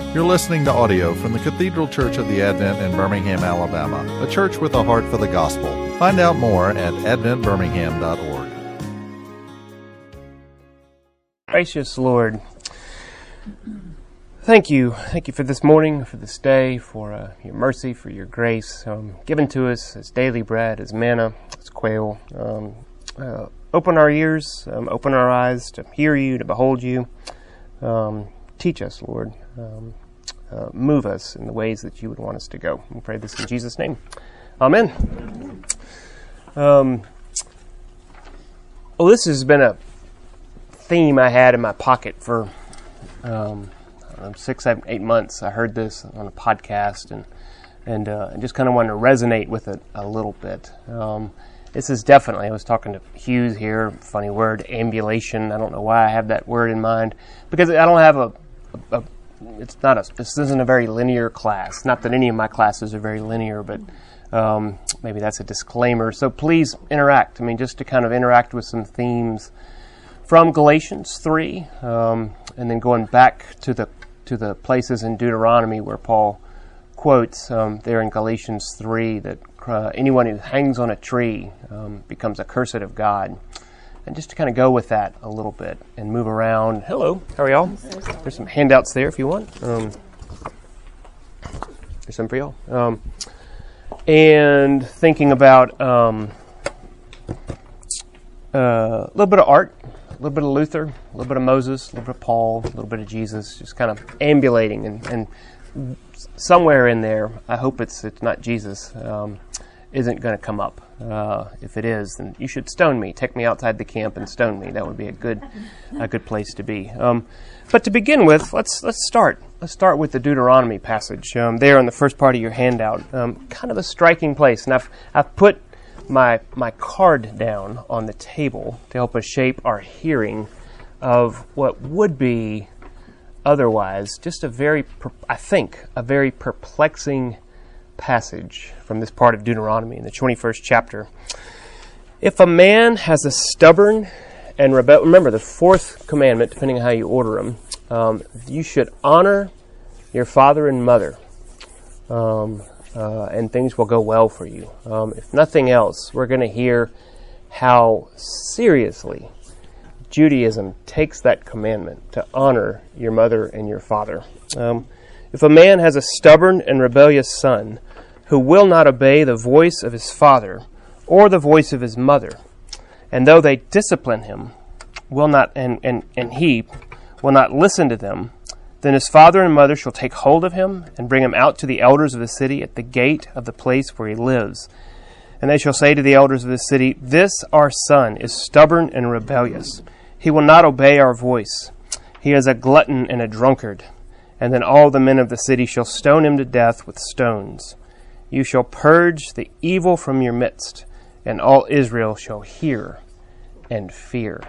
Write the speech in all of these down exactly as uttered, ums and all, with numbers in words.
You're listening to audio from the Cathedral Church of the Advent in Birmingham, Alabama, a church with a heart for the gospel. Find out more at advent birmingham dot org. Gracious Lord, thank you. Thank you for this morning, for this day, for uh, your mercy, for your grace um, given to us as daily bread, as manna, as quail. Um, uh, open our ears, um, open our eyes to hear you, to behold you. Um, teach us, Lord. Um, uh, move us in the ways that you would want us to go. We pray this in Jesus' name. Amen. Um, well, this has been a theme I had in my pocket for um, I don't know, six, seven, eight months. I heard this on a podcast and and uh, I just kind of wanted to resonate with it a little bit. Um, this is definitely, I was talking to Hughes here, funny word, ambulation. I don't know why I have that word in mind, because I don't have a, a, a it's not a, this isn't a very linear class. Not that any of my classes are very linear, but um, maybe that's a disclaimer. So please interact. I mean, just to kind of interact with some themes from Galatians three, um, and then going back to the to the places in Deuteronomy where Paul quotes um, there in Galatians three that uh, anyone who hangs on a tree um, becomes accursed of God. And just to kind of go with that a little bit and move around. Hello, how are y'all? There's some handouts there if you want. Um, there's some for y'all. Um, and thinking about um, uh, a little bit of art, a little bit of Luther, a little bit of Moses, a little bit of Paul, a little bit of Jesus, just kind of ambulating. And, and somewhere in there, I hope it's it's not Jesus, um, isn't going to come up. Uh, if it is, then you should stone me. Take me outside the camp and stone me. That would be a good, a good place to be. Um, but to begin with, let's let's start. Let's start with the Deuteronomy passage um, there in the first part of your handout. Um, kind of a striking place, and I've I've put my my card down on the table to help us shape our hearing of what would be otherwise just a very, per- I think, a very perplexing passage from this part of Deuteronomy in the twenty-first chapter. If a man has a stubborn and rebel, remember the fourth commandment, depending on how you order them, um, you should honor your father and mother, um, uh, and things will go well for you. Um, if nothing else, we're going to hear how seriously Judaism takes that commandment to honor your mother and your father. Um, if a man has a stubborn and rebellious son who will not obey the voice of his father or the voice of his mother, and though they discipline him, will not and, and, and he will not listen to them, then his father and mother shall take hold of him and bring him out to the elders of the city at the gate of the place where he lives. And they shall say to the elders of the city, "This our son is stubborn and rebellious. He will not obey our voice. He is a glutton and a drunkard." And then all the men of the city shall stone him to death with stones. You shall purge the evil from your midst, and all Israel shall hear and fear.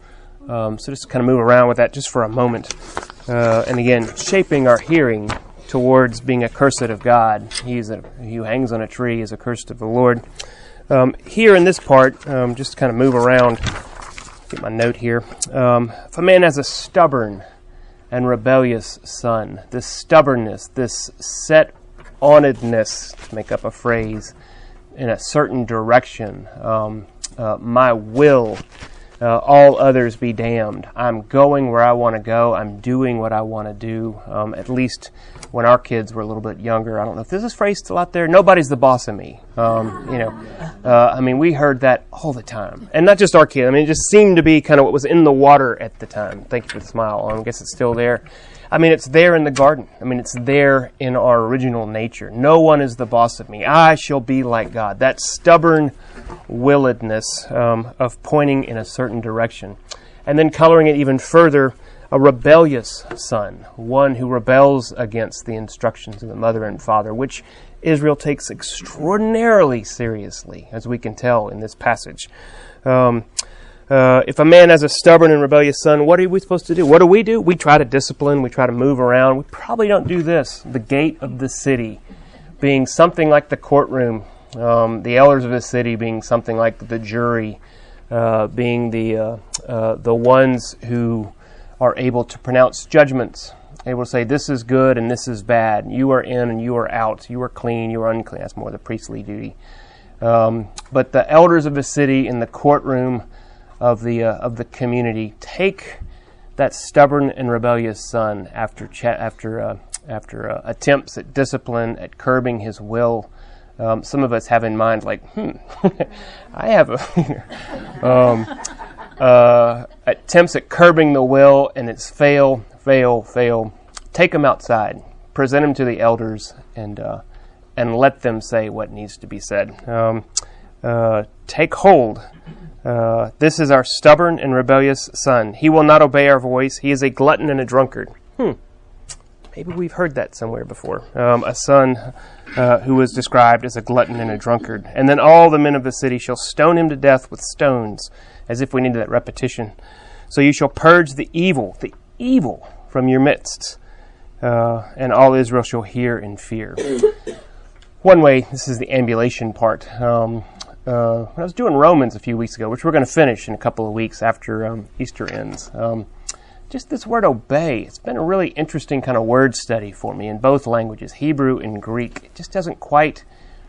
Um, so just kind of move around with that just for a moment. Uh, and again, shaping our hearing towards being accursed of God. He, is a, he who hangs on a tree is accursed of the Lord. Um, here in this part, um, just to kind of move around, get my note here. Um, if a man has a stubborn and rebellious son, this stubbornness, this set-onedness, to make up a phrase, in a certain direction, um, uh, my will, uh, all others be damned. I'm going where I want to go. I'm doing what I want to do. Um, at least when our kids were a little bit younger, I don't know if there's this phrase still out there. Nobody's the boss of me. Um, you know, uh, I mean, we heard that all the time, and not just our kids. I mean, it just seemed to be kind of what was in the water at the time. Thank you for the smile. I guess it's still there. I mean, it's there in the garden. I mean, it's there in our original nature. No one is the boss of me. I shall be like God. That stubborn willedness um, of pointing in a certain direction. And then coloring it even further, a rebellious son, one who rebels against the instructions of the mother and father, which Israel takes extraordinarily seriously, as we can tell in this passage. Um, uh, if a man has a stubborn and rebellious son, what are we supposed to do? What do we do? We try to discipline. We try to move around. We probably don't do this. The gate of the city being something like the courtroom, um, the elders of the city being something like the jury, uh, being the uh, uh, the ones who are able to pronounce judgments able to say this is good and this is bad. You are in and you are out. You are clean, you are unclean. That's more the priestly duty. Um, but the elders of the city in the courtroom of the uh, of the community take that stubborn and rebellious son after cha- after uh, after uh, attempts at discipline, at curbing his will. Um, some of us have in mind, like, hmm, I have a um, uh, attempts at curbing the will, and it's fail, fail, fail. Take him outside, present him to the elders, and uh, and let them say what needs to be said. Um, uh, take hold. Uh, this is our stubborn and rebellious son. He will not obey our voice. He is a glutton and a drunkard. Hmm. Maybe we've heard that somewhere before. Um, a son uh, who was described as a glutton and a drunkard. And then all the men of the city shall stone him to death with stones, as if we needed that repetition. So you shall purge the evil, the evil from your midst, uh, and all Israel shall hear and fear. One way, this is the ambulation part. Um, uh, when I was doing Romans a few weeks ago, which we're going to finish in a couple of weeks after um, Easter ends, um, just this word obey, it's been a really interesting kind of word study for me in both languages, Hebrew and Greek. It just doesn't quite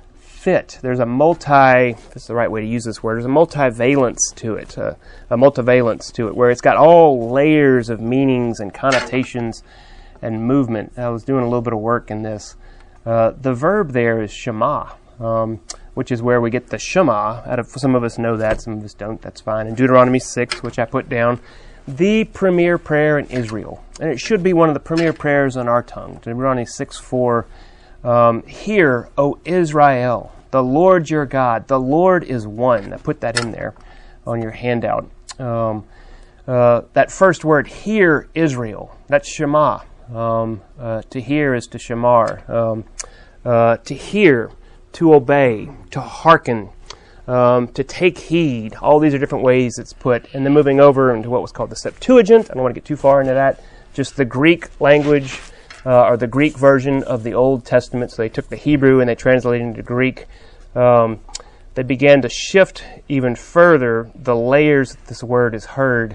fit. There's a multi, if that's the right way to use this word, there's a multivalence to it, uh, a multivalence to it, where it's got all layers of meanings and connotations and movement. I was doing a little bit of work in this. Uh, the verb there is shema, um, which is where we get the shema. Out of, some of us know that, some of us don't, that's fine. In Deuteronomy six, which I put down, the premier prayer in Israel. And it should be one of the premier prayers on our tongue. Deuteronomy six four, um, Hear, O Israel, the Lord your God, the Lord is one. I put that in there on your handout. Um, uh, that first word, hear, Israel, that's Shema. Um, uh, to hear is to shamar. Um, uh, to hear, to obey, to hearken, Um, to take heed. All these are different ways it's put. And then moving over into what was called the Septuagint. I don't want to get too far into that. Just the Greek language, uh, or the Greek version of the Old Testament. So they took the Hebrew and they translated it into Greek. Um, they began to shift even further the layers that this word is heard.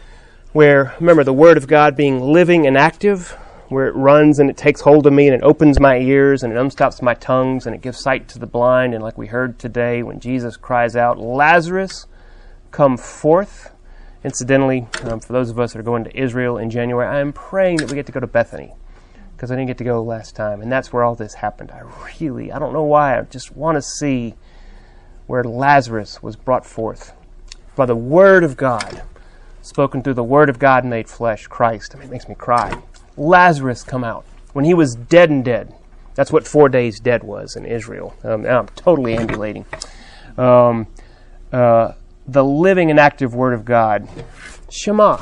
Where, remember, the Word of God being living and active, where it runs and it takes hold of me and it opens my ears and it unstops my tongues and it gives sight to the blind. And like we heard today when Jesus cries out, Lazarus, come forth. Incidentally, um, for those of us that are going to Israel in January, I am praying that we get to go to Bethany because I didn't get to go last time. And that's where all this happened. I really, I don't know why, I just want to see where Lazarus was brought forth by the Word of God, spoken through the Word of God made flesh, Christ. I mean, it makes me cry. Lazarus come out when he was dead and dead. That's what four days dead was in Israel. Um, now I'm totally ambulating. Um, uh, the living and active Word of God, Shema.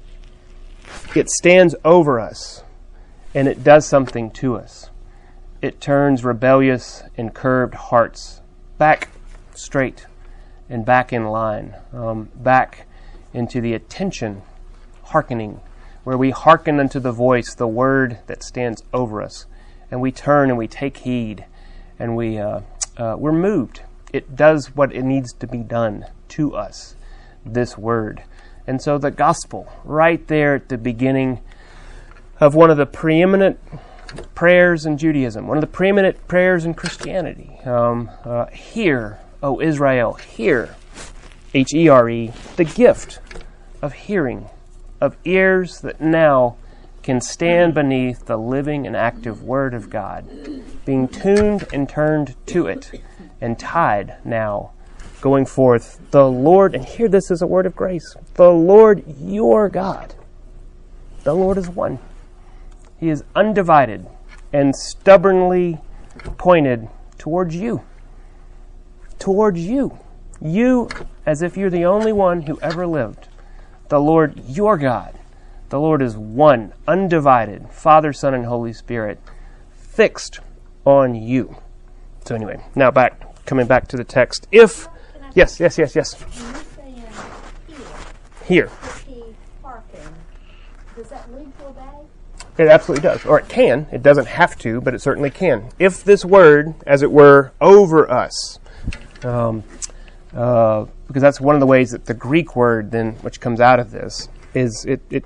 It stands over us, and it does something to us. It turns rebellious and curbed hearts back straight and back in line, um, back into the attention, hearkening, where we hearken unto the voice, the word that stands over us, and we turn and we take heed, and we uh, uh, we're moved. It does what it needs to be done to us, this word. And so the gospel, right there at the beginning of one of the preeminent prayers in Judaism, one of the preeminent prayers in Christianity. Um, uh, hear, O Israel, hear, H E R E, the gift of hearing, of ears that now can stand beneath the living and active Word of God, being tuned and turned to it, and tied now, going forth, the Lord, and hear this as a word of grace, the Lord your God. The Lord is one. He is undivided and stubbornly pointed towards you. Towards you. You, as if you're the only one who ever lived. The Lord, your God. The Lord is one, undivided, Father, Son, and Holy Spirit, fixed on you. So anyway, now back, coming back to the text. If, yes, yes, yes, yes. When you're saying Here. here, he hearken, does that lead to obey? It absolutely does. Or it can. It doesn't have to, but it certainly can. If this word, as it were, over us, um, uh, because that's one of the ways that the Greek word then, which comes out of this, is it, it, it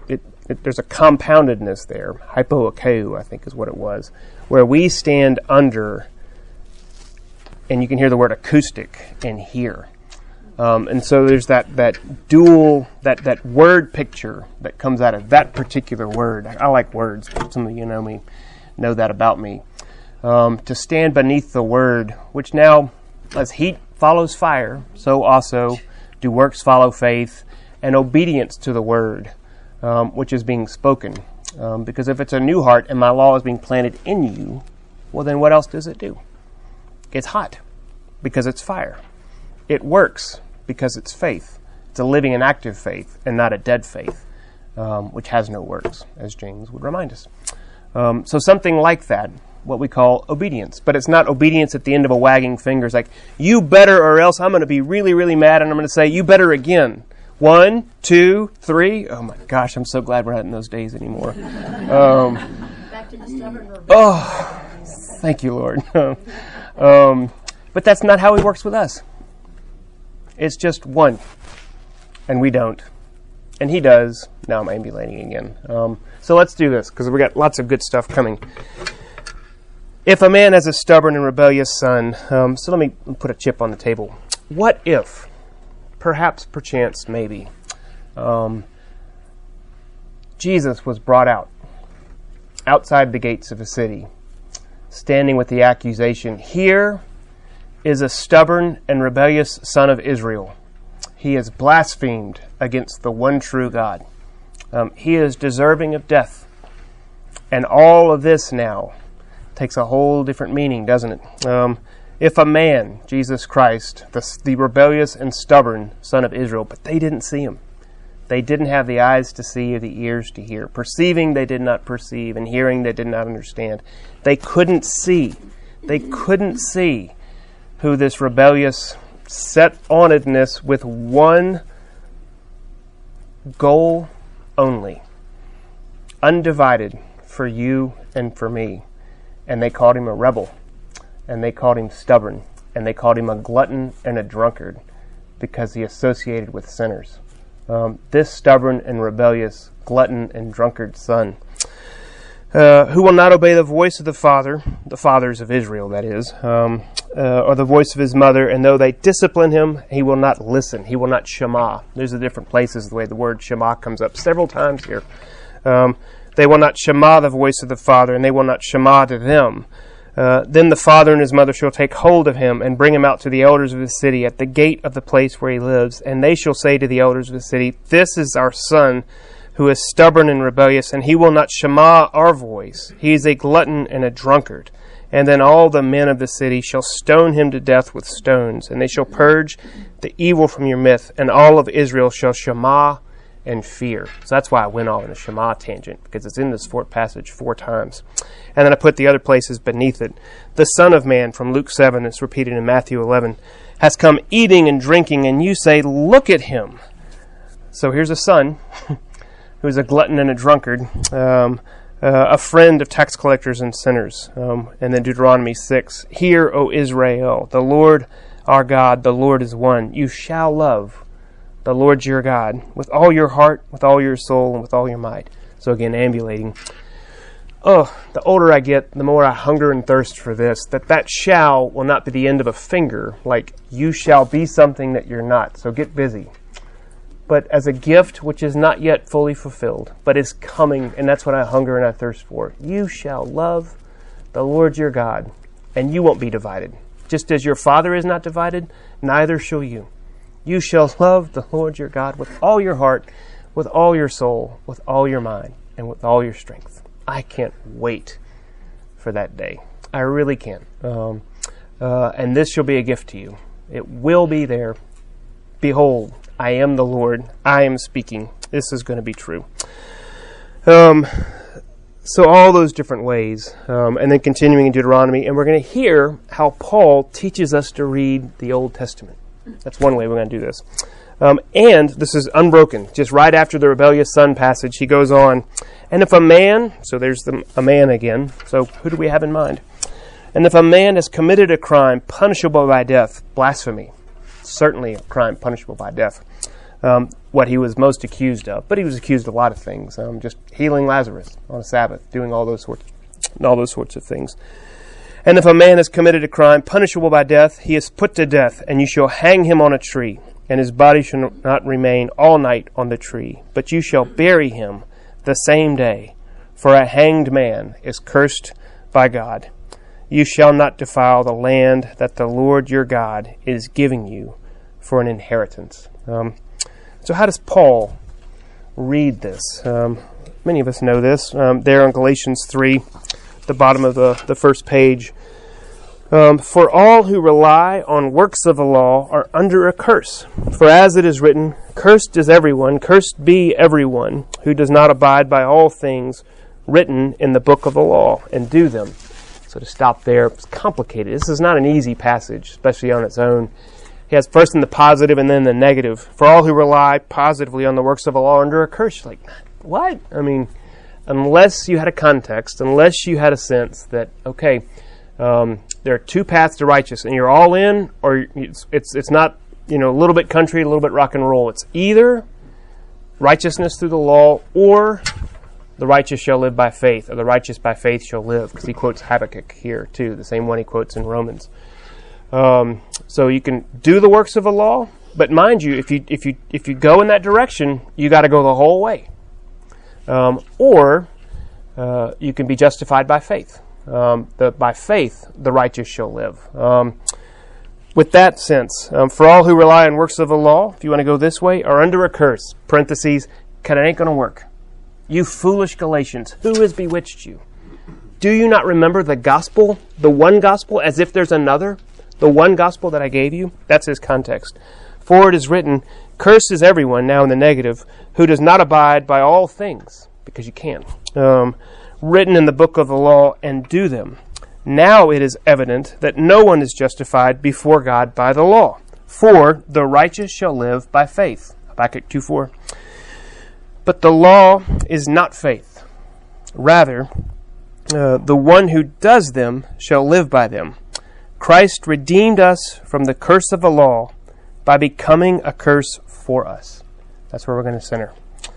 it, there's a compoundedness there. Hypoakeu, I think is what it was, where we stand under, and you can hear the word acoustic and hear. Um, and so there's that, that dual, that, that word picture that comes out of that particular word. I, I like words. Some of you know me, know that about me. Um, to stand beneath the word, which now, as heat follows fire, so also do works follow faith and obedience to the word, um, which is being spoken. Um, because if it's a new heart and my law is being planted in you, well, then what else does it do? It's hot because it's fire. It works because it's faith. It's a living and active faith and not a dead faith, um, which has no works, as James would remind us. Um, so something like that, what we call obedience. But it's not obedience at the end of a wagging finger. It's like, you better or else I'm going to be really, really mad and I'm going to say, you better again. One, two, three. Oh my gosh, I'm so glad we're not in those days anymore. Um, Back to the stubborn rebellion. oh, thank you, Lord. um, but that's not how he works with us. It's just one, and we don't. And he does. Now I'm ambulating again. Um, so let's do this, because we got lots of good stuff coming. If a man has a stubborn and rebellious son, um, so let me put a chip on the table. What if, perhaps, perchance, maybe, um, Jesus was brought out, outside the gates of a city, standing with the accusation, here is a stubborn and rebellious son of Israel. He has blasphemed against the one true God. Um, he is deserving of death. And all of this now takes a whole different meaning, doesn't it? Um, if a man, Jesus Christ, the, the rebellious and stubborn son of Israel, but they didn't see him. They didn't have the eyes to see or the ears to hear. Perceiving, they did not perceive, and hearing, they did not understand. They couldn't see. They couldn't see who this rebellious, set-onedness with one goal only, undivided for you and for me. And they called him a rebel, and they called him stubborn, and they called him a glutton and a drunkard because he associated with sinners. Um, this stubborn and rebellious glutton and drunkard son, uh, who will not obey the voice of the father, the fathers of Israel, that is, um, uh, or the voice of his mother, and though they discipline him, he will not listen. He will not shema. There's the different places the way the word shema comes up several times here. Um, they will not shema the voice of the father, and they will not shema to them. Uh, then the father and his mother shall take hold of him and bring him out to the elders of the city at the gate of the place where he lives. And they shall say to the elders of the city, this is our son who is stubborn and rebellious, and he will not shema our voice. He is a glutton and a drunkard. And then all the men of the city shall stone him to death with stones, and they shall purge the evil from your midst, and all of Israel shall shema and fear. So that's why I went off on a Shema tangent, because it's in this four passage four times. And then I put the other places beneath it. The Son of Man from Luke seven, it's repeated in Matthew eleven, has come eating and drinking, and you say, look at him. So here's a son who is a glutton and a drunkard, um, uh, a friend of tax collectors and sinners. Um, and then Deuteronomy six, hear, O Israel, the Lord our God, the Lord is one. You shall love the Lord your God with all your heart, with all your soul, and with all your might. So again, ambulating. Oh, the older I get, the more I hunger and thirst for this, that that shall will not be the end of a finger, like you shall be something that you're not, so get busy. But as a gift which is not yet fully fulfilled, but is coming, and that's what I hunger and I thirst for. You shall love the Lord your God, and you won't be divided. Just as your Father is not divided, neither shall you. You shall love the Lord your God with all your heart, with all your soul, with all your mind, and with all your strength. I can't wait for that day. I really can't. Um, uh, and this shall be a gift to you. It will be there. Behold, I am the Lord. I am speaking. This is going to be true. Um, so all those different ways. Um, and then continuing in Deuteronomy. And we're going to hear how Paul teaches us to read the Old Testament. That's one way we're going to do this. Um, and this is unbroken. Just right after the rebellious son passage, he goes on. And if a man, so there's the, a man again. So who do we have in mind? And if a man has committed a crime punishable by death, blasphemy, certainly a crime punishable by death, um, what he was most accused of. But he was accused of a lot of things, um, just healing Lazarus on a Sabbath, doing all those sorts, all those sorts of things. And if a man has committed a crime punishable by death, he is put to death, and you shall hang him on a tree, and his body shall not remain all night on the tree, but you shall bury him the same day. For a hanged man is cursed by God. You shall not defile the land that the Lord your God is giving you for an inheritance. Um, so how does Paul read this? Um, many of us know this. Um, there in Galatians three, the bottom of the, the first page. Um, For all who rely on works of the law are under a curse. For as it is written, cursed is everyone, cursed be everyone who does not abide by all things written in the book of the law and do them. So to stop there, it's complicated. This is not an easy passage, especially on its own. He has first in the positive and then the negative. For all who rely positively on the works of the law are under a curse. Like, what? I mean, unless you had a context, unless you had a sense that, okay, um, there are two paths to righteousness, and you're all in, or it's, it's it's not, you know, a little bit country, a little bit rock and roll. It's either righteousness through the law, or the righteous shall live by faith, or the righteous by faith shall live, because he quotes Habakkuk here too, the same one he quotes in Romans. Um, so you can do the works of the law, but mind you, if you if you if you go in that direction, you got to go the whole way. Um, or uh, you can be justified by faith. Um, the, by faith, the righteous shall live. Um, with that sense, um, for all who rely on works of the law, if you want to go this way, are under a curse. Parentheses, because it ain't going to work. You foolish Galatians, who has bewitched you? Do you not remember the gospel, the one gospel, as if there's another? The one gospel that I gave you? That's his context. For it is written, cursed is everyone, now in the negative, who does not abide by all things, because you can. Um, written in the book of the law and do them. Now it is evident that no one is justified before God by the law. For the righteous shall live by faith. Habakkuk two four. But the law is not faith. Rather, uh, the one who does them shall live by them. Christ redeemed us from the curse of the law by becoming a curse for us. That's where we're going to center.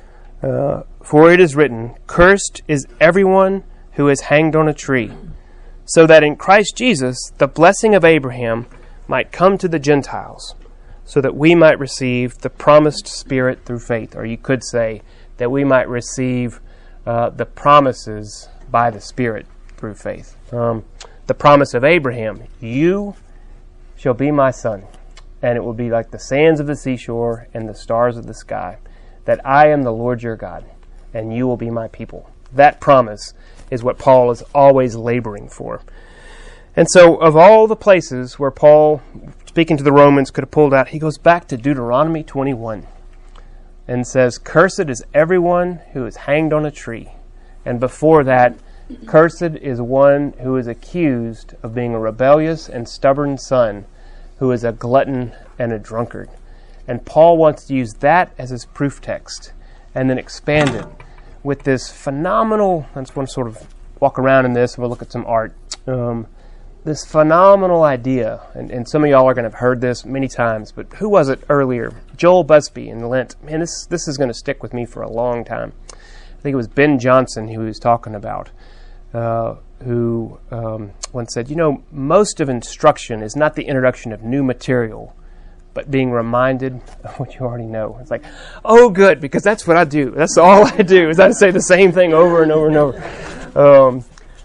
Uh, for it is written, cursed is everyone who is hanged on a tree, so that in Christ Jesus the blessing of Abraham might come to the Gentiles, so that we might receive the promised Spirit through faith. Or you could say that we might receive uh, the promises by the Spirit through faith. Um, the promise of Abraham, you shall be my son, and it will be like the sands of the seashore and the stars of the sky, that I am the Lord your God, and you will be my people. That promise is what Paul is always laboring for. And so of all the places where Paul, speaking to the Romans, could have pulled out, he goes back to Deuteronomy twenty-one and says, cursed is everyone who is hanged on a tree. And before that, cursed is one who is accused of being a rebellious and stubborn son, who is a glutton and a drunkard. And Paul wants to use that as his proof text and then expand it with this phenomenal, I just want to sort of walk around in this and we'll look at some art. Um, this phenomenal idea, and, and some of y'all are going to have heard this many times, but who was it earlier? Joel Busby in Lent. Man, this, this is going to stick with me for a long time. I think it was Ben Johnson who he was talking about, uh, who um, once said, you know, most of instruction is not the introduction of new material, but being reminded of what you already know. It's like, oh, good, because that's what I do. That's all I do, is I say the same thing over and over and over. Um,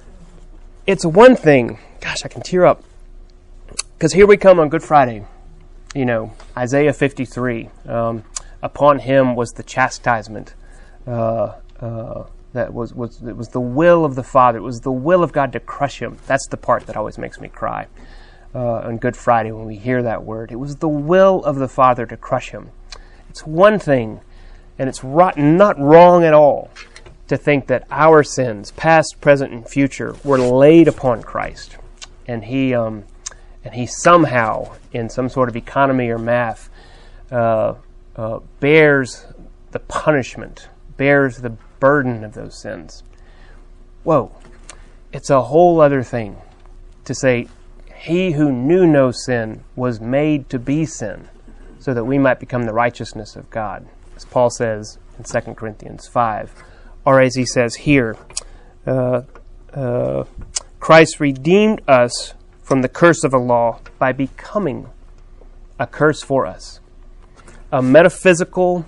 it's one thing. Gosh, I can tear up. Because here we come on Good Friday. You know, Isaiah fifty-three. Um, upon him was the chastisement. Uh, uh, that was, was, it was the will of the Father. It was the will of God to crush him. That's the part that always makes me cry. Uh, on Good Friday when we hear that word. It was the will of the Father to crush him. It's one thing, and it's rot- not wrong at all, to think that our sins, past, present, and future, were laid upon Christ. And he um, and he somehow, in some sort of economy or math, uh, uh, bears the punishment, bears the burden of those sins. Whoa. It's a whole other thing to say, he who knew no sin was made to be sin, so that we might become the righteousness of God, as Paul says in Second Corinthians five. Or as he says here, uh, uh, Christ redeemed us from the curse of the law by becoming a curse for us. A metaphysical,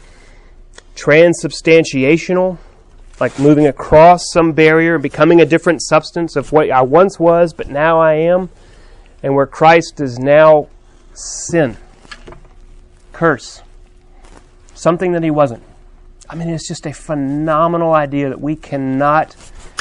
transubstantiational, like moving across some barrier, becoming a different substance of what I once was, but now I am, and where Christ is now sin, curse, something that he wasn't. I mean, it's just a phenomenal idea that we cannot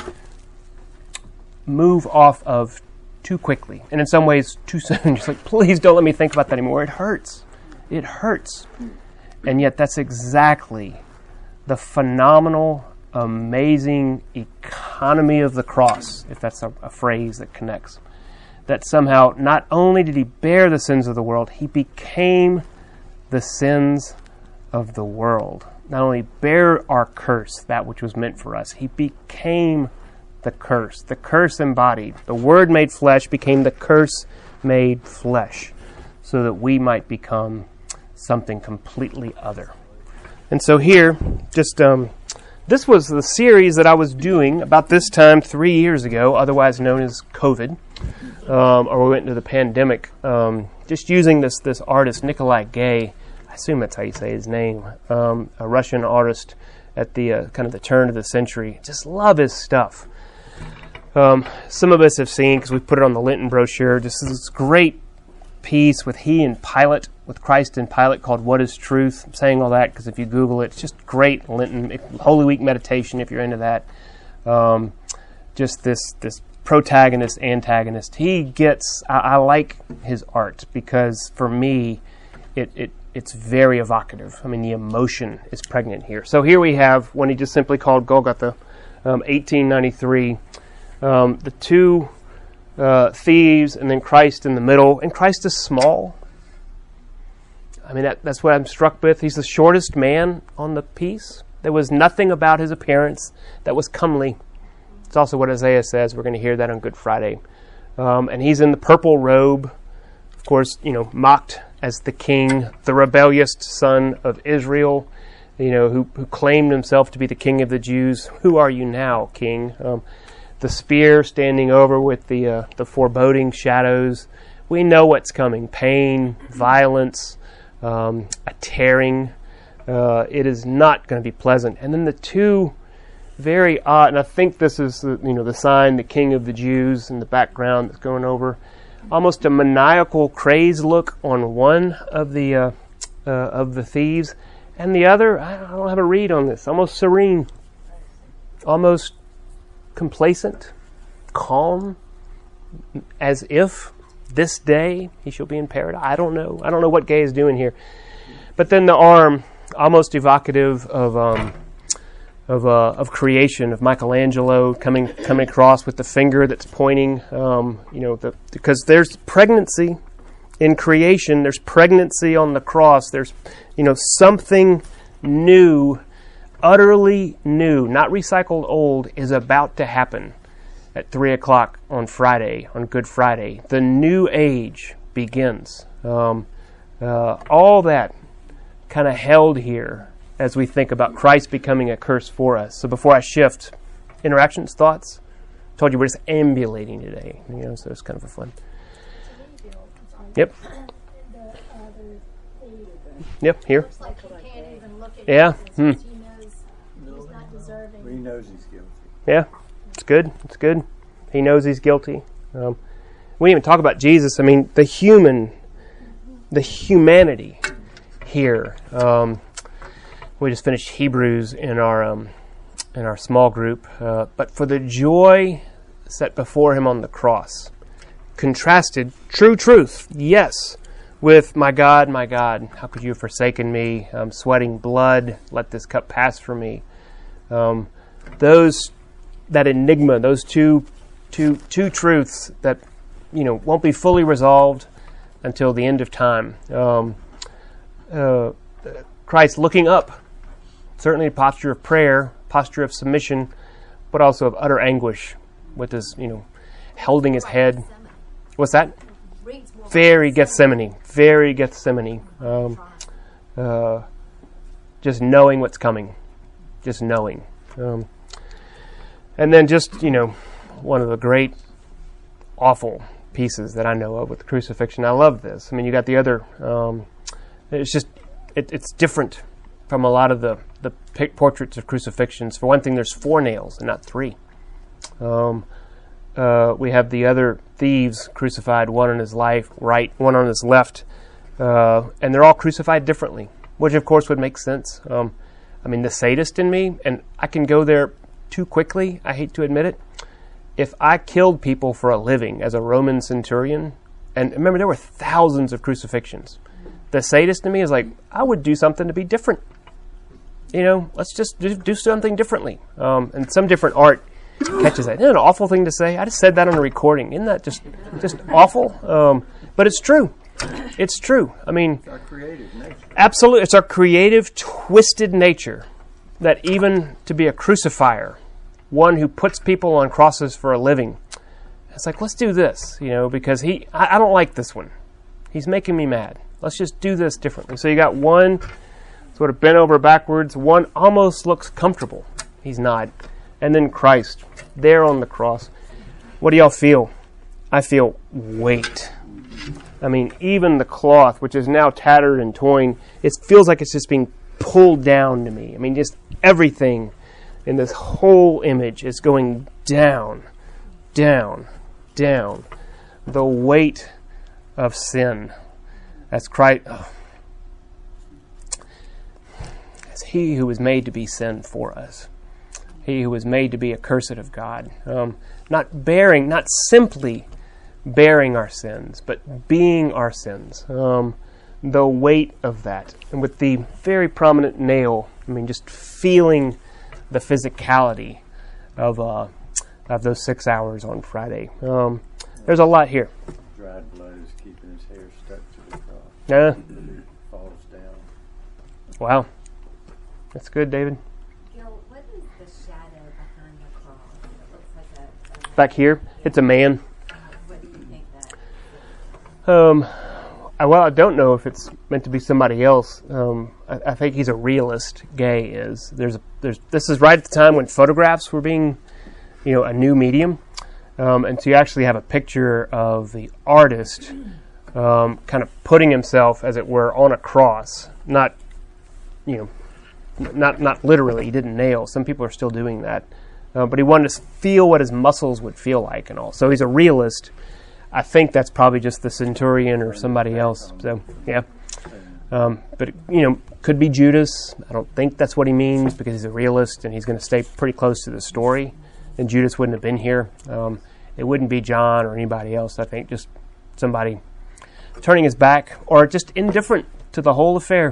move off of too quickly, and in some ways too soon. Just like, please don't let me think about that anymore. It hurts. It hurts. And yet that's exactly the phenomenal, amazing economy of the cross, if that's a, a phrase that connects. That somehow, not only did he bear the sins of the world, he became the sins of the world. Not only bear our curse, that which was meant for us, he became the curse. The curse embodied. The Word made flesh became the curse made flesh, so that we might become something completely other. And so here, just um, this was the series that I was doing about this time three years ago, otherwise known as COVID, um, or we went into the pandemic. Um, just using this this artist Nikolai Gay, I assume that's how you say his name, um, a Russian artist at the uh, kind of the turn of the century. Just love his stuff. Um, some of us have seen, because we put it on the Lenten brochure, just this great piece with he and Pilate, with Christ and Pilate, called What is Truth? I'm saying all that because if you Google it, it's just great Lenten, Holy Week meditation if you're into that. Um, just this this protagonist, antagonist. He gets, I, I like his art because for me, it, it it's very evocative. I mean, the emotion is pregnant here. So here we have one he just simply called Golgotha, um, eighteen ninety-three. Um, the two uh, thieves, and then Christ in the middle. And Christ is small. I mean, that, that's what I'm struck with. He's the shortest man on the piece. There was nothing about his appearance that was comely. It's also what Isaiah says. We're going to hear that on Good Friday. Um, and he's in the purple robe, of course, you know, mocked as the king, the rebellious son of Israel, you know, who, who claimed himself to be the king of the Jews. Who are you now, king? Um, the spear standing over with the uh, the foreboding shadows. We know what's coming. Pain, violence, um, a tearing. Uh, it is not going to be pleasant. And then the two very odd, and I think this is the, you know, the sign, the king of the Jews in the background that's going over. Almost a maniacal, crazed look on one of the uh, uh, of the thieves, and the other, I don't have a read on this, almost serene, almost complacent, calm, as if this day he shall be in paradise. I don't know. I don't know what Gay is doing here. But then the arm, almost evocative of um, of uh, of creation, of Michelangelo coming coming across with the finger that's pointing. Um, you know, the, because there's pregnancy in creation. There's pregnancy on the cross. There's, you know, something new, utterly new, not recycled old, is about to happen at three o'clock on Friday, on Good Friday. The new age begins. Um, uh, all that kind of held here as we think about Christ becoming a curse for us. So before I shift, interactions, thoughts? I told you we're just ambulating today, you know, so it's kind of a fun. Yep. Yep, here. Looks like he can't even look at Yeah. Jesus Hmm. because he knows he's not deserving. He knows he's guilty. Yeah, it's good. It's good. He knows he's guilty. Um, we didn't even talk about Jesus. I mean, the human, the humanity here. Um, we just finished Hebrews in our um, in our small group. Uh, but for the joy set before him on the cross, contrasted true truth, yes, with my God, my God, how could you have forsaken me? I'm sweating blood. Let this cup pass from me. Um, those, that enigma, those two, two, two truths that, you know, won't be fully resolved until the end of time. Um, uh, Christ looking up, certainly a posture of prayer, posture of submission, but also of utter anguish, with his, you know, holding his head. What's that? reads more very like Gethsemane, very Gethsemane. Um, uh, just knowing what's coming, just knowing. Um, and then just, you know, one of the great, awful pieces that I know of with the crucifixion. I love this. I mean, you got the other, um, it's just, it, it's different from a lot of the, the pic- portraits of crucifixions. For one thing, there's four nails and not three. Um, uh, we have the other thieves crucified, one on his life, right, one on his left, uh, and they're all crucified differently, which of course would make sense. Um, I mean, the sadist in me, and I can go there too quickly, I hate to admit it. If I killed people for a living as a Roman centurion, and remember there were thousands of crucifixions, the sadist in me is like, I would do something to be different. You know, let's just do, do something differently. Um, and some different art catches that. Isn't that an awful thing to say? I just said that on a recording. Isn't that just just awful? Um, but it's true. It's true. I mean, Our creative nature. absolutely, it's our creative, twisted nature that even to be a crucifier, one who puts people on crosses for a living, it's like, let's do this, you know, because he, I, I don't like this one. He's making me mad. Let's just do this differently. So you got one sort of bent over backwards, one almost looks comfortable. He's not. And then Christ, there on the cross. What do y'all feel? I feel weight. I mean, even the cloth, which is now tattered and torn, it feels like it's just being pulled down to me. I mean, just everything in this whole image is going down, down, down. The weight of sin. That's Christ. Oh. As he who was made to be sin for us. He who was made to be accursed of God. Um, not bearing, not simply bearing our sins, but being our sins. Um, the weight of that. And with the very prominent nail, I mean, just feeling the physicality of uh, of those six hours on Friday. Um, there's a lot here. Dried blood is keeping his hair stuck to the cross. Yeah. Falls down. Wow. That's good, David. Gil, what is the shadow behind the cross? It looks like a, a Back here, it's a man. uh, what do you think that? Um, I, well, I don't know if it's meant to be somebody else. Um, I, I think he's a realist. Gay is. There's a, there's. This is right at the time when photographs were being, you know, a new medium, um, and so you actually have a picture of the artist, um, kind of putting himself, as it were, on a cross. Not, you know, not not literally. He didn't nail. Some people are still doing that, uh, but he wanted to feel what his muscles would feel like and all. So he's a realist. I think that's probably just the centurion or somebody else. So, yeah. Um, but, you know, could be Judas. I don't think that's what he means because he's a realist and he's going to stay pretty close to the story. And Judas wouldn't have been here. Um, it wouldn't be John or anybody else. I think just somebody turning his back or just indifferent to the whole affair.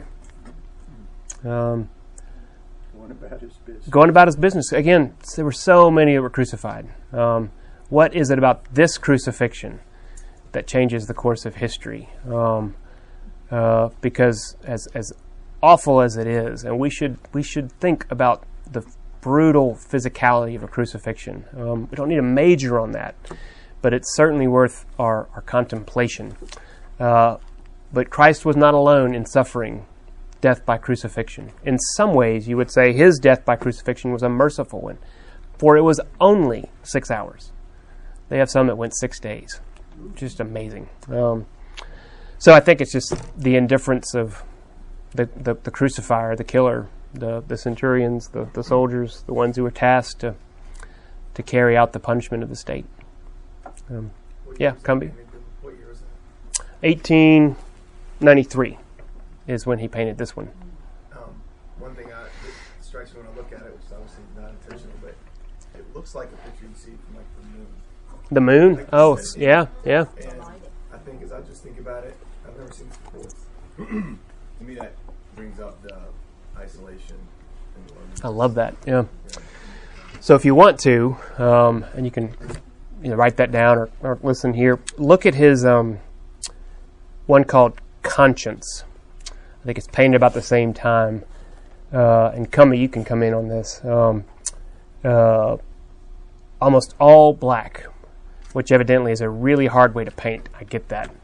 Um, Going about his business. going about his business. Again, there were so many that were crucified. Um, what is it about this crucifixion that changes the course of history? Um, uh, because as as awful as it is, and we should we should think about the brutal physicality of a crucifixion. Um, we don't need to major on that, but it's certainly worth our, our contemplation. Uh, but Christ was not alone in suffering death by crucifixion. In some ways, you would say his death by crucifixion was a merciful one, for it was only six hours. They have some that went six days. Just amazing. Um, so I think it's just the indifference of the, the, the crucifier, the killer, the, the centurions, the, the soldiers, the ones who were tasked to to carry out the punishment of the state. Um, yeah, Cumbie. What year was that? eighteen ninety-three is when he painted this one. Um, one thing I, that strikes me when I look at it, which is obviously not intentional, but it looks like a picture you see from like the moon. The moon? Oh, s- yeah, yeah. And I think as I just think about it, I've never seen this before. To me, that brings up the isolation and loneliness. I love that. Yeah. So if you want to, um, and you can, you know, write that down or, or listen here. Look at his um, one called Conscience. I think it's painted about the same time. Uh, and Cumbie, you can come in on this. Um, uh, almost all black, which evidently is a really hard way to paint. I get that.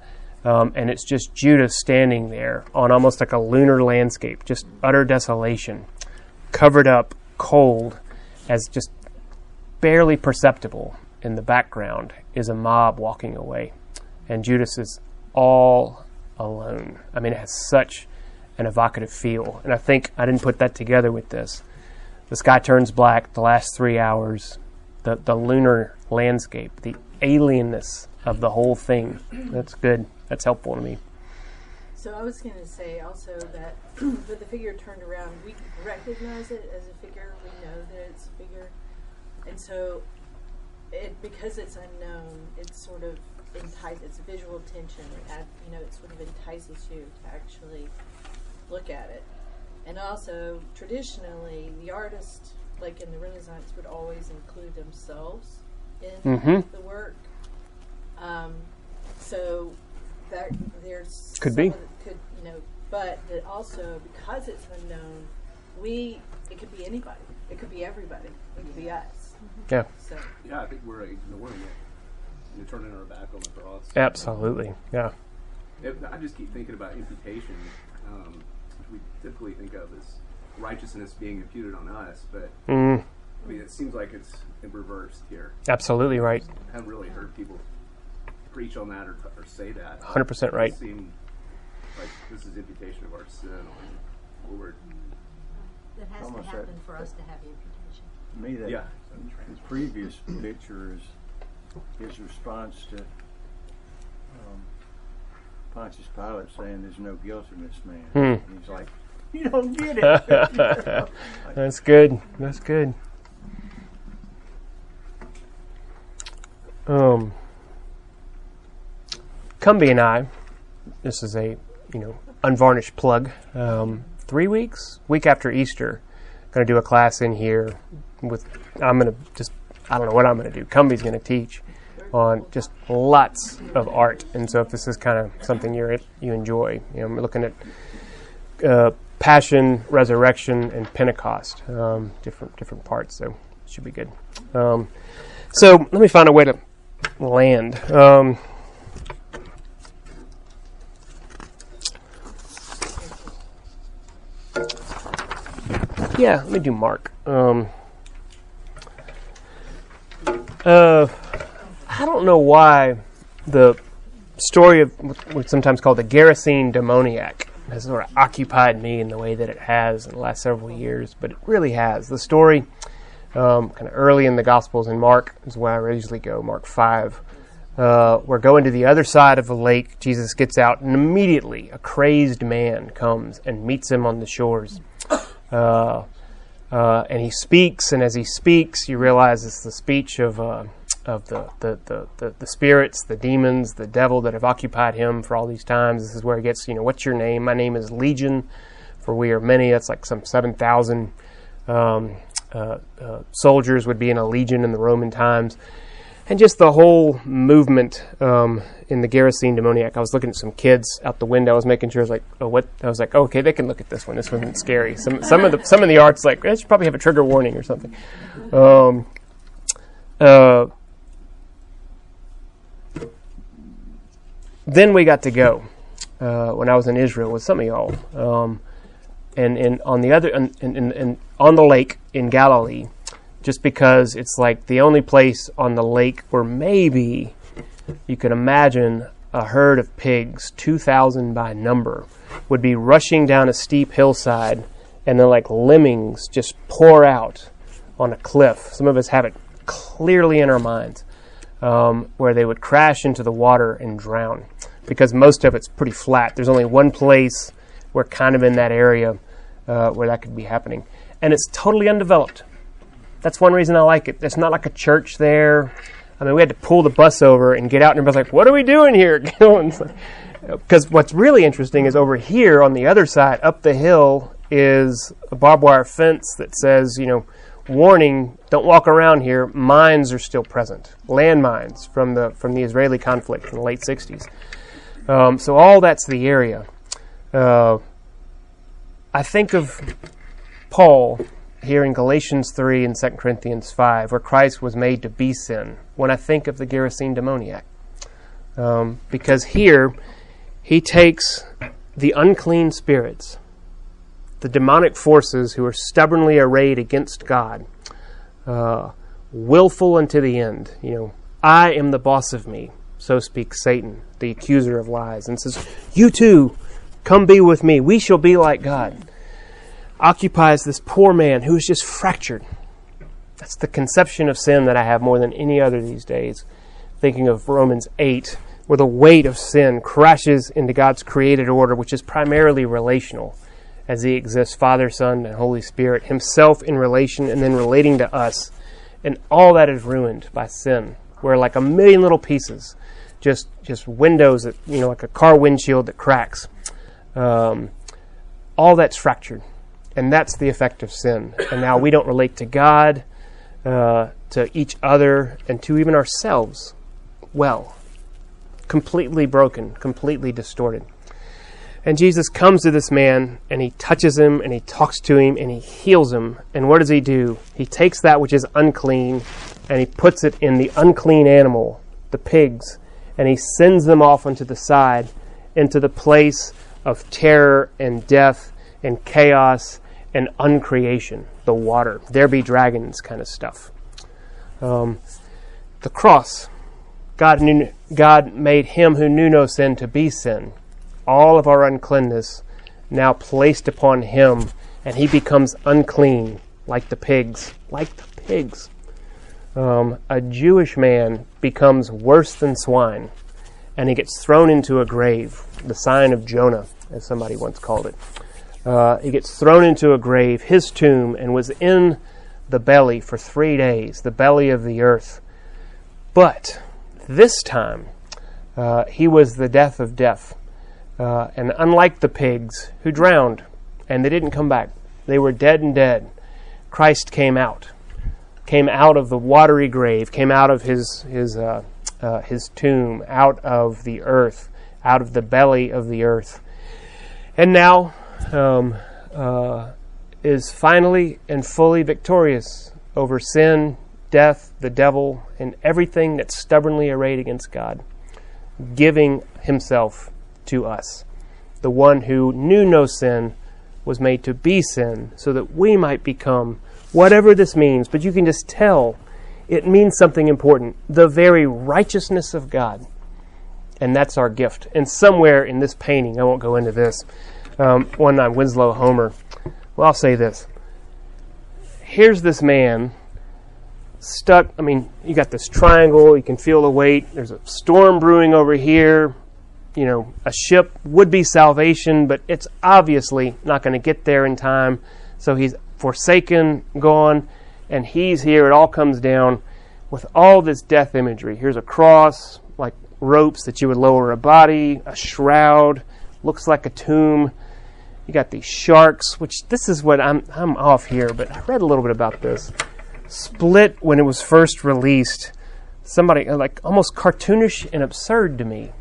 Um, and it's just Judah standing there on almost like a lunar landscape, just utter desolation, covered up, cold, as just barely perceptible in the background is a mob walking away. And Judas is all alone. I mean, it has such an evocative feel. And I think I didn't put that together with this. The sky turns black the last three hours, the, the lunar landscape, the alienness of the whole thing. That's good. That's helpful to me. So I was going to say also that with the figure turned around, we recognize it as a figure. We know that it's a figure. And so it because it's unknown, it's sort of entice. It's visual tension. It add, you know, it sort of entices you to actually look at it. And also, traditionally, the artist, like in the Renaissance, would always include themselves in Mm-hmm. the work. Um, so that there's Could some be. of the- could you know, but that also because it's unknown, we it could be anybody. It could be everybody. It could be us. Yeah, So Yeah, I think we're ignoring it. You're turning our back on the cross. absolutely. Yeah. If, I just keep thinking about imputation, um, which we typically think of as righteousness being imputed on us, but Mm, I mean, it seems like it's reversed here. absolutely right. I haven't really heard people preach on that or, or say that. one hundred percent right. It seems like this is imputation of our sin on the Lord. That has Almost to that- happen for us to have imputation. To me, that Yeah. the previous picture is his response to um, Pontius Pilate saying there's no guilt in this man. Hmm. And he's like, you don't get it. That's good. That's good. Um, Cumby and I, this is a, you know, unvarnished plug, um, three weeks, week after Easter, going to do a class in here with, I'm going to just, I don't know what I'm going to do. Cumby's going to teach on just lots of art. And so if this is kind of something you're, you enjoy, you know, I'm looking at uh, Passion, Resurrection, and Pentecost, um, different different parts, so it should be good. Um, so let me find a way to land. Um, yeah, let me do Mark. Um, uh, I don't know why the story of what's sometimes called the Gerasene demoniac has sort of occupied me in the way that it has in the last several years, but it really has. The story, um, kind of early in the Gospels, in Mark is where I usually go, Mark five. Uh, we're going to the other side of the lake. Jesus gets out, and immediately a crazed man comes and meets him on the shores. Uh, uh, and he speaks, and as he speaks, you realize it's the speech of uh, of the, the, the, the, the spirits, the demons, the devil that have occupied him for all these times. This is where he gets, you know, what's your name? My name is Legion, for we are many. That's like some seven thousand um, uh, uh, soldiers would be in a legion in the Roman times. And just the whole movement um, in the Gerasene demoniac. I was looking at some kids out the window. I was making sure. I was like, "Oh, what?" I was like, oh, "Okay, they can look at this one. This one's scary." Some some of the some of the art's like, "It should probably have a trigger warning or something." Um, uh, then we got to go uh, when I was in Israel with some of y'all, um, and and on the other and, and, and on the lake in Galilee. Just because it's like the only place on the lake where maybe you could imagine a herd of pigs, two thousand by number, would be rushing down a steep hillside and then like lemmings just pour out on a cliff. Some of us have it clearly in our minds, um, where they would crash into the water and drown because most of it's pretty flat. There's only one place we're kind of in that area uh, where that could be happening. And it's totally undeveloped. That's one reason I like it. It's not like a church there. I mean, we had to pull the bus over and get out, and everybody's like, what are we doing here? Because what's really interesting is over here on the other side, up the hill, is a barbed wire fence that says, you know, warning, don't walk around here. Mines are still present. Landmines from the from the Israeli conflict in the late sixties. Um, so all that's the area. Uh, I think of Paul here in Galatians three and Second Corinthians five, where Christ was made to be sin, when I think of the Gerasene demoniac. Um, because here, He takes the unclean spirits, the demonic forces who are stubbornly arrayed against God, uh, willful unto the end. You know, I am the boss of me, so speaks Satan, the accuser of lies, and says, you too, come be with me. We shall be like God. Occupies this poor man who is just fractured. That's the conception of sin that I have more than any other these days. Thinking of Romans eight, where the weight of sin crashes into God's created order, which is primarily relational, as He exists, Father, Son, and Holy Spirit, Himself in relation and then relating to us. And all that is ruined by sin. We're like a million little pieces, just just windows that, you know, like a car windshield that cracks. Um, all that's fractured. And that's the effect of sin. And now we don't relate to God, uh, to each other, and to even ourselves well. Completely broken, completely distorted. And Jesus comes to this man, and He touches him, and He talks to him, and He heals him. And what does He do? He takes that which is unclean, and He puts it in the unclean animal, the pigs, and He sends them off onto the side, into the place of terror and death and chaos and uncreation, the water. There be dragons kind of stuff. Um, the cross. God knew, God made Him who knew no sin to be sin. All of our uncleanness now placed upon Him, and He becomes unclean like the pigs. Like the pigs. Um, a Jewish man becomes worse than swine, and he gets thrown into a grave, the sign of Jonah, as somebody once called it. Uh, he gets thrown into a grave, his tomb, and was in the belly for three days, the belly of the earth. But this time, uh, he was the death of death. Uh, and unlike the pigs who drowned, and they didn't come back, they were dead and dead, Christ came out. Came out of the watery grave, came out of his his uh, uh, his tomb, out of the earth, out of the belly of the earth. And now um, uh, is finally and fully victorious over sin, death, the devil, and everything that's stubbornly arrayed against God, giving Himself to us. The one who knew no sin was made to be sin so that we might become whatever this means, but you can just tell it means something important, the very righteousness of God. And that's our gift. And somewhere in this painting, I won't go into this, um, one on Winslow Homer, well, I'll say this. Here's this man stuck, I mean, you got this triangle, you can feel the weight, there's a storm brewing over here, you know, a ship would be salvation, but it's obviously not going to get there in time, so he's forsaken, gone, and he's here. It all comes down with all this death imagery. Here's a cross, like ropes that you would lower a body, a shroud, looks like a tomb. You got these sharks, which this is what I'm I'm off here, but I read a little bit about this. Split, when it was first released, somebody like almost cartoonish and absurd to me.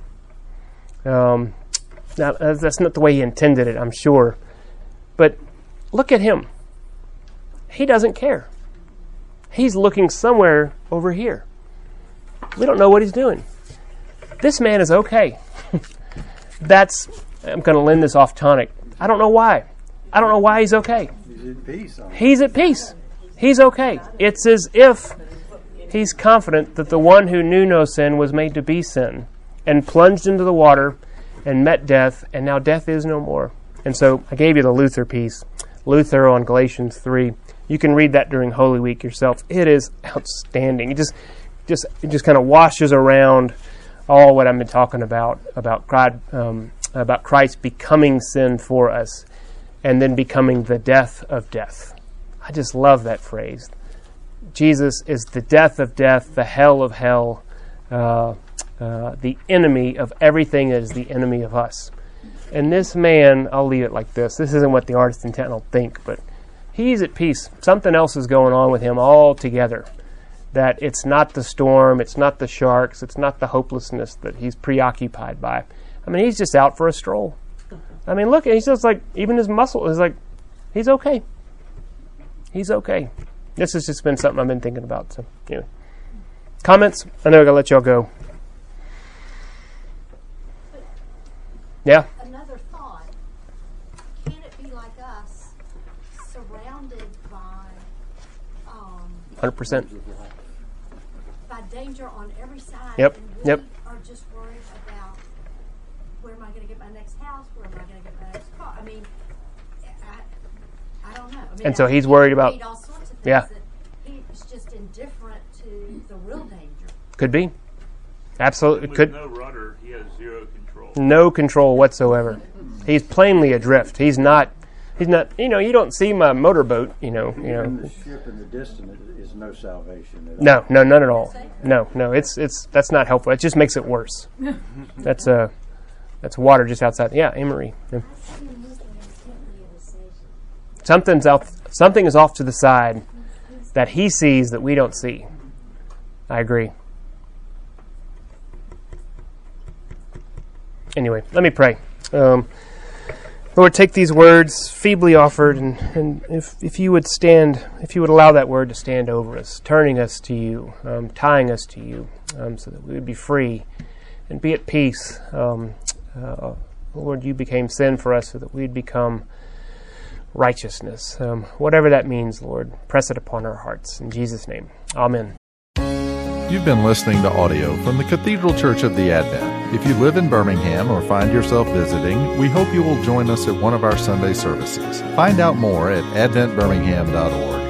Um, now that's not the way he intended it, I'm sure, but look at him. He doesn't care. He's looking somewhere over here. We don't know what he's doing. This man is okay. That's, I'm going to lend this off tonic. I don't know why. I don't know why he's okay. He's at peace. He's at peace. He's okay. It's as if he's confident that the one who knew no sin was made to be sin and plunged into the water and met death, and now death is no more. And so I gave you the Luther piece, Luther on Galatians three. You can read that during Holy Week yourself. It is outstanding. It just, just, it just kind of washes around all what I've been talking about about God, um, about Christ becoming sin for us, and then becoming the death of death. I just love that phrase. Jesus is the death of death, the hell of hell, uh, uh, the enemy of everything that is the enemy of us. And this man, I'll leave it like this. This isn't what the artist intent will think, but he's at peace. Something else is going on with him altogether. That it's not the storm, it's not the sharks, it's not the hopelessness that he's preoccupied by. I mean, he's just out for a stroll. I mean, look, he's just like, even his muscle is like, he's okay. He's okay. This has just been something I've been thinking about. So, anyway. Comments? I know I'm going to let y'all go. Yeah. Another thought, can it be like us, surrounded by um, one hundred percent. by danger on every side, Yep, and we yep. are just worried about where am I going to get my next house, where am I going to get my next car? I mean, I, I don't know. I mean, And so I he's can worried about- read all sorts of things Yeah. that he's just indifferent to the real danger. Could be. Absolutely. With Could. no rudder, he has zero control. No control whatsoever. He's plainly adrift. He's not. He's not. You know. You don't see my motorboat. You know. You And know. the ship in the distance is no salvation at all. No. No. None at all. No. No. It's. It's. That's not helpful. It just makes it worse. That's uh That's water just outside. Yeah, Amory. Yeah. Something's out. Something is off to the side that he sees that we don't see. I agree. Anyway, let me pray. Um, Lord, take these words feebly offered, and, and if if you would stand, if you would allow that word to stand over us, turning us to you, um, tying us to you, um, so that we would be free and be at peace. Um, uh, Lord, you became sin for us so that we'd become righteousness. Um, whatever that means, Lord, press it upon our hearts. In Jesus' name, amen. You've been listening to audio from the Cathedral Church of the Advent. If you live in Birmingham or find yourself visiting, we hope you will join us at one of our Sunday services. Find out more at advent birmingham dot org.